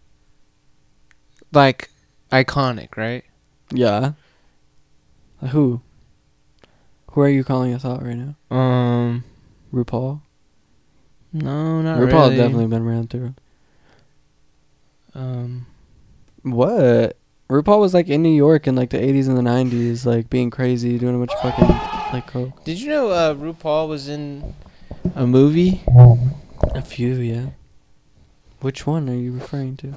A: like iconic, right?
B: Yeah. Who? Who are you calling a thought right now? RuPaul?
A: No, not
B: RuPaul
A: really.
B: definitely been around too. What? RuPaul was like in New York in like the 80s and the 90s, like being crazy, doing a bunch of fucking like coke.
A: Did you know RuPaul was in a movie?
B: A few, yeah. Which one are you referring to?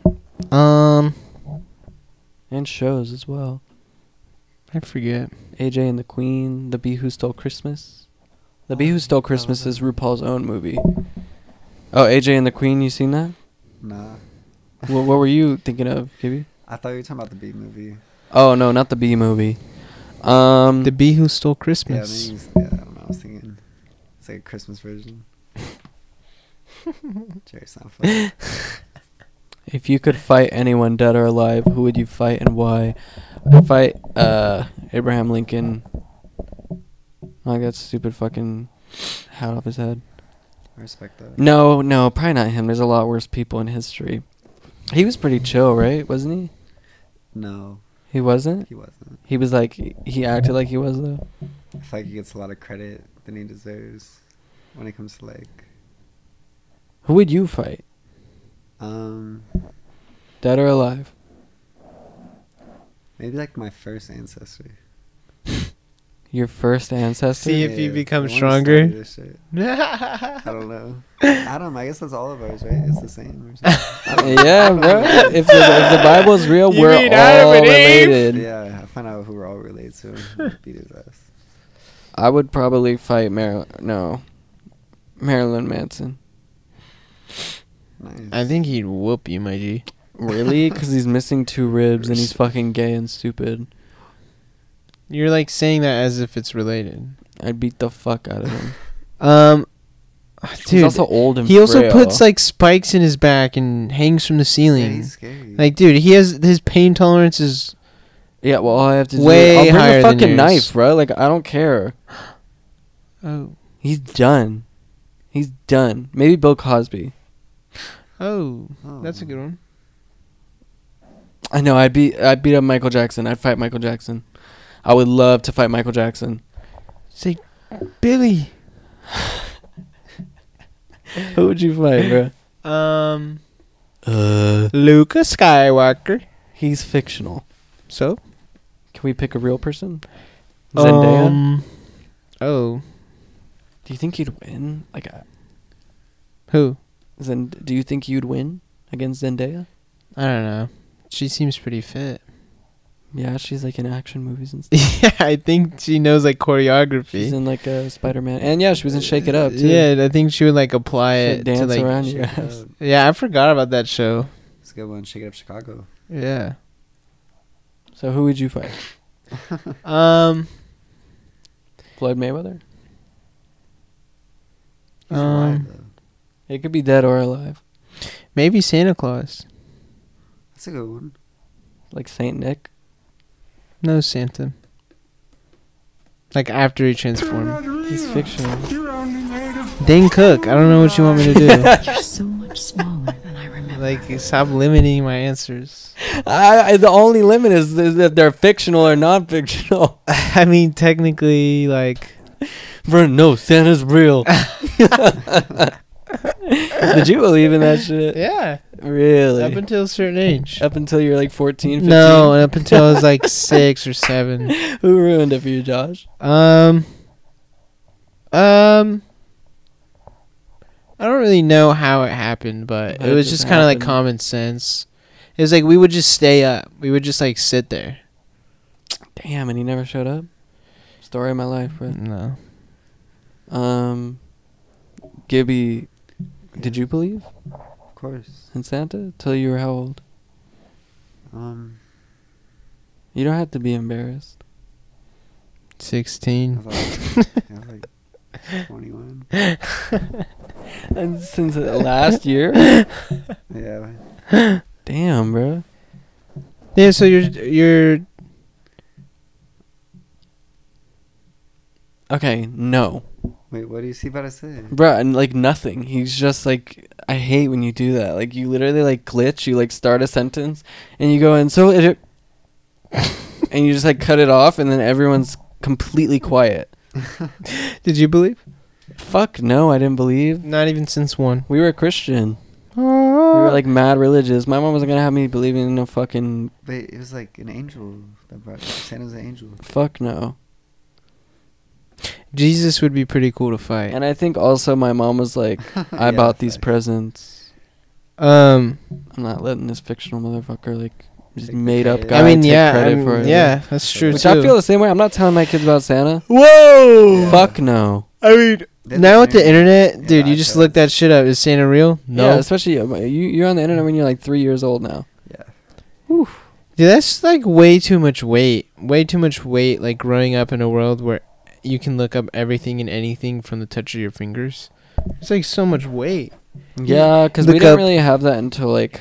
B: And shows as well.
A: I forget.
B: AJ and the Queen, The Bee Who Stole Christmas. The Bee Who Stole Christmas is RuPaul's own movie. Oh, AJ and the Queen, you seen that?
D: Nah.
B: What were you thinking of, Gibby?
D: I thought you were talking about the Bee movie.
B: Oh no, not the Bee movie.
A: The Bee Who Stole
D: Yeah,
A: Christmas.
D: I don't know. I was thinking it's like a Christmas version. Jerry Seinfeld.
B: If you could fight anyone, dead or alive, who would you fight and why? I'd fight Abraham Lincoln. I got stupid fucking hat off his head.
D: I respect that.
B: No, probably not him. There's a lot worse people in history. He was pretty chill, right? Wasn't he?
D: No,
B: He wasn't?
D: he wasn't.
B: He was like, he acted like he was, though.
D: I feel like he gets a lot of credit than he deserves when it comes to like,
B: Who would you fight? Dead or alive?
D: maybe like my first ancestor.
B: Your first ancestor?
A: See if you
D: Yeah,
A: become
D: the one who
A: stronger.
D: started this shit. I don't know. Adam, I guess that's all of ours, right? It's the same. Or something. I don't know.
B: Yeah, bro. If the Bible's real,
A: You
B: we're
A: mean Adam
B: all
A: and Eve?
B: related.
D: Yeah, I find out who we're all related to. And beat his ass.
B: I would probably fight Marilyn Manson.
D: Nice.
A: I think he'd whoop you, my G.
B: Really? Because he's missing 2 ribs and he's fucking gay and stupid.
A: You're like saying that as if it's related.
B: I'd beat the fuck out of him. He's
A: Dude,
B: also old and
A: he also
B: frail.
A: puts like spikes in his back and hangs from the
D: Yeah,
A: ceiling.
D: he's scary.
A: Like, dude, his pain tolerance is
B: Yeah, well, all I have to do
A: way
B: I'll bring
A: higher
B: a
A: than
B: fucking
A: yours.
B: knife, bro. Like, I don't care.
A: oh
B: He's done. He's done. Maybe Bill Cosby.
A: oh,
D: Oh.
A: that's a good one.
B: I know. I'd beat up Michael Jackson. I'd fight Michael Jackson. I would love to fight Michael Jackson.
A: Say, Billy.
B: Who would you fight, bro?
A: Luke Skywalker.
B: He's fictional.
A: So
B: Can we pick a real person? Zendaya.
A: Oh,
B: Do you think you'd win? Like,
A: who?
B: do you think you'd win against Zendaya?
A: I don't know. She seems pretty fit.
B: Yeah, she's like in action movies and stuff.
A: Yeah, I think she knows like choreography.
B: She's in like Spider-Man, and yeah, she was in Shake It Up too.
A: Yeah, I think she would like apply
B: She'd
A: it to
B: dance
A: like.
B: around
D: Shake
B: your
D: It
B: ass.
D: Up.
A: Yeah, I forgot about that show.
D: It's a good one. Shake It Up Chicago.
A: Yeah.
B: So who would you fight? Floyd Mayweather.
D: He's alive,
A: Um,
D: though.
B: It could be dead or alive,
A: maybe Santa Claus.
D: That's a good one.
B: like Saint Nick.
A: No, Santa. Like after he transformed.
B: He's fictional.
A: Dane Cook. I don't know what you want me to do.
I: You're so much smaller than I remember.
A: Like, stop limiting my answers.
B: The only limit is that they're fictional or non-fictional.
A: I mean, technically, like.
B: Bro, no, Santa's real. Did you believe in that shit?
A: Yeah.
B: Really?
A: Up until a certain age.
B: Up until you're like 14, 15?
A: No, up until I was like 6 or 7.
B: Who ruined it for you, Josh?
A: I don't really know how it happened, but
B: But
A: it
B: it
A: was
B: just
A: just kind of like
B: happened.
A: common sense. It was like we would just stay up. We would just like sit there.
B: Damn, and he never showed up. Story of my life, bro.
A: No.
B: Gibby, did you believe
D: Of course.
B: in Santa till you were how old? You don't have to be embarrassed.
A: 16.
D: I was like 21.
B: And since last year?
D: Yeah.
B: Damn, bro.
A: Yeah, so you're
B: Okay, no.
D: Wait, what do you see about to say?
B: Bruh, and like nothing. He's just like, I hate when you do that. Like you literally like glitch. You like start a sentence and you go in, so it and you just like cut it off and then everyone's completely quiet.
A: Did you believe?
B: Fuck no, I didn't believe.
A: Not even since one.
B: We were Christian. We were like mad religious. My mom wasn't gonna have me believing in no fucking.
D: But it was like an angel that brought Santa's an angel.
B: Fuck no.
A: Jesus would be pretty cool to fight.
B: And I think also my mom was like, I
D: Yeah,
B: bought these
D: facts.
B: presents.
A: Um,
B: I'm not letting this fictional motherfucker like just
D: Take the
B: made up
D: credit.
B: guy
A: I mean,
B: take
A: yeah,
B: credit for it.
A: yeah, that's true
B: Which
A: too.
B: I feel the same way. I'm not telling my kids about Santa.
A: Whoa!
B: Fuck no.
A: I mean,
D: They're
A: now with the
D: same.
A: internet,
D: Yeah,
A: dude, you
D: I
A: just
D: feel
A: look that shit up. Is Santa real? No.
B: Yeah, especially you're on the internet when you're like 3 years old now.
D: Yeah.
A: Dude, that's like way too much weight. Way too much weight, like growing up in a world where you can look up everything and anything from the touch of your fingers. It's like so much weight.
B: Yeah, because
A: Look
B: we didn't
A: up-
B: really have that until like,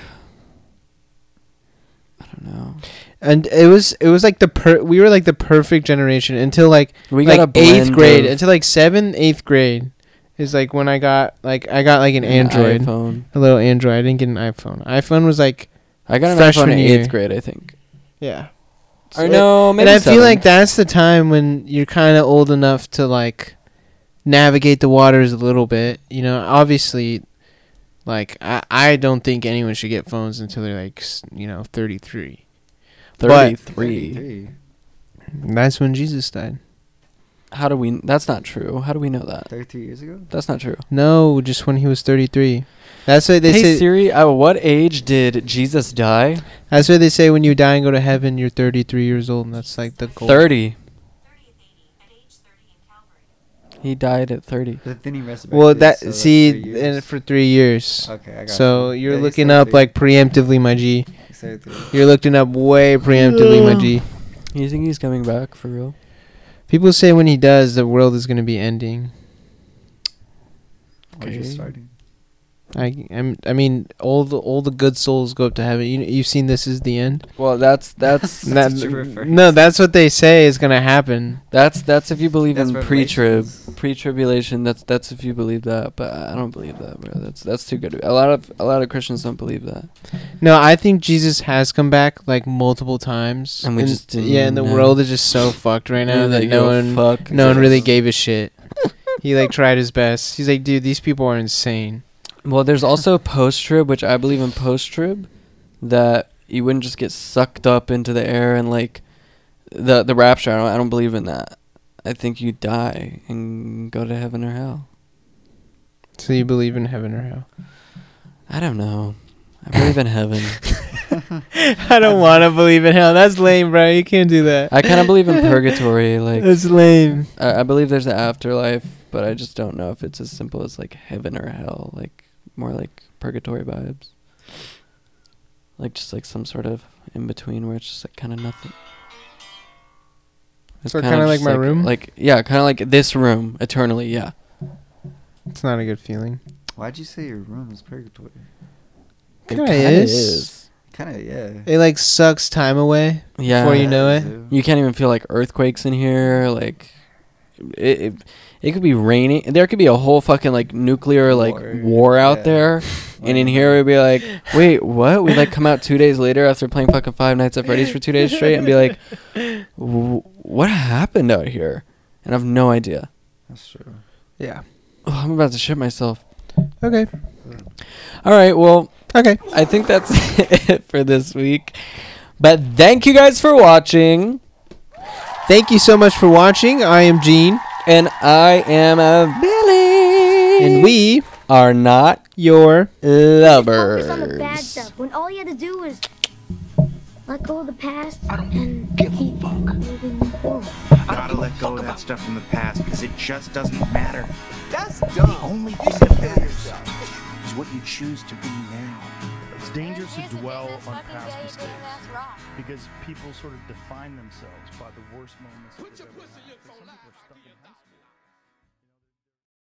B: I don't know.
A: And it was like we were like the perfect generation until like
B: We
A: like
B: got a
A: 8th
B: blend
A: grade
B: of
A: until like 7th, 8th grade is like when I got like an Android,
B: iPhone.
A: a little Android. I didn't get an iPhone. iPhone was like
B: I got an
A: freshman
B: iPhone in
A: year.
B: 8th grade, I think.
A: yeah.
B: Or no, maybe
A: And I feel like
B: 7th.
A: that's the time when you're kind of old enough to like navigate the waters a little bit. You know, obviously, like I don't think anyone should get phones until they're like 33.
B: 33.
A: That's when Jesus died.
B: How do we? That's not true. How do we know that?
D: 33 years ago?
B: That's not true.
A: No, just when he was 33. That's what they
B: Hey
A: say.
B: Siri, at what age did Jesus die?
A: That's what they say when you die and go to heaven. You're 33 years old, and that's like the goal.
B: 30. He died at 30.
D: But then he resurrected.
A: Well, that
D: so that's
A: see,
D: 3 years.
A: and for 3 years.
D: Okay, I got
A: So
D: you.
A: you're
D: Yeah, he's
A: looking up
D: 33.
A: like preemptively, my G.
D: He's 33.
A: You're looking up way preemptively, my G.
B: You think he's coming back for real?
A: People say when he does, the world is gonna be ending.
D: Or just
B: Okay.
D: starting.
A: I mean, all the good souls go up to heaven. You've seen This Is the End.
B: Well, that's
D: That's what you're referring
A: no,
D: to.
A: that's what they say is gonna happen.
B: that's if you believe
D: That's
B: in pre-trib,
D: Revelations.
B: pre-tribulation. That's if you believe that, but I don't believe that, bro. That's too good. A lot of Christians don't believe that.
A: No, I think Jesus has come back like multiple times,
B: And we just didn't
A: yeah, and the
B: know.
A: world is just so fucked right now
B: Really
A: that
B: give
A: no
B: a
A: one
B: fuck.
A: no one really gave a shit. He like tried his best. He's like, dude, these people are insane.
B: Well, there's also post-trib, which I believe in post-trib, that you wouldn't just get sucked up into the air and like the rapture. I don't believe in that. I think you die and go to heaven or hell.
A: So you believe in heaven or hell?
B: I don't know. I believe in heaven.
A: I don't want to believe in hell. That's lame, bro. You can't do that.
B: I kind of believe in purgatory. Like
A: That's lame.
B: I believe there's an afterlife, but I just don't know if it's as simple as like heaven or hell. Like more like purgatory vibes. Like just like some sort of in between where it's just like kind of nothing.
A: So kinda like
B: just
A: my room?
B: Like yeah, kind of like this room eternally. Yeah.
A: It's not a good feeling.
D: Why'd you say your room is purgatory?
B: It
A: Kinda
B: kinda
A: is.
D: Kind of, yeah.
A: It like sucks time away.
B: Yeah.
A: Before you know it.
B: You can't even feel like earthquakes in here. Like it could be raining. There could be a whole fucking like nuclear like war out
D: Yeah.
B: there. And in here we'd be like, wait, what? We'd like come out 2 days later after playing fucking Five Nights at Freddy's for 2 days straight and be like, what happened out here? And I have no idea.
D: That's true.
A: Yeah.
B: Oh, I'm about to shit myself.
A: Okay.
B: All right, well,
A: Okay.
B: I think that's it for this week. But thank you guys for watching.
A: Thank you so much for watching. I am Gene.
B: And I am Billy.
A: And we
B: are not
A: your
B: lovers.
F: Focus on the bad stuff when all you had to do was let go of the past
G: I don't
F: and
G: give a
F: keep
G: fuck.
F: moving forward.
E: Gotta let go of that stuff from the past because it just doesn't matter.
D: That's
G: The
D: dumb.
G: only
D: You
G: thing
D: should
G: that
D: kill
G: matters
D: yourself.
G: is what you choose to be now.
J: It's dangerous to dwell on past mistakes because people sort of define themselves by the worst moments of their life. Some people are stuck in high school.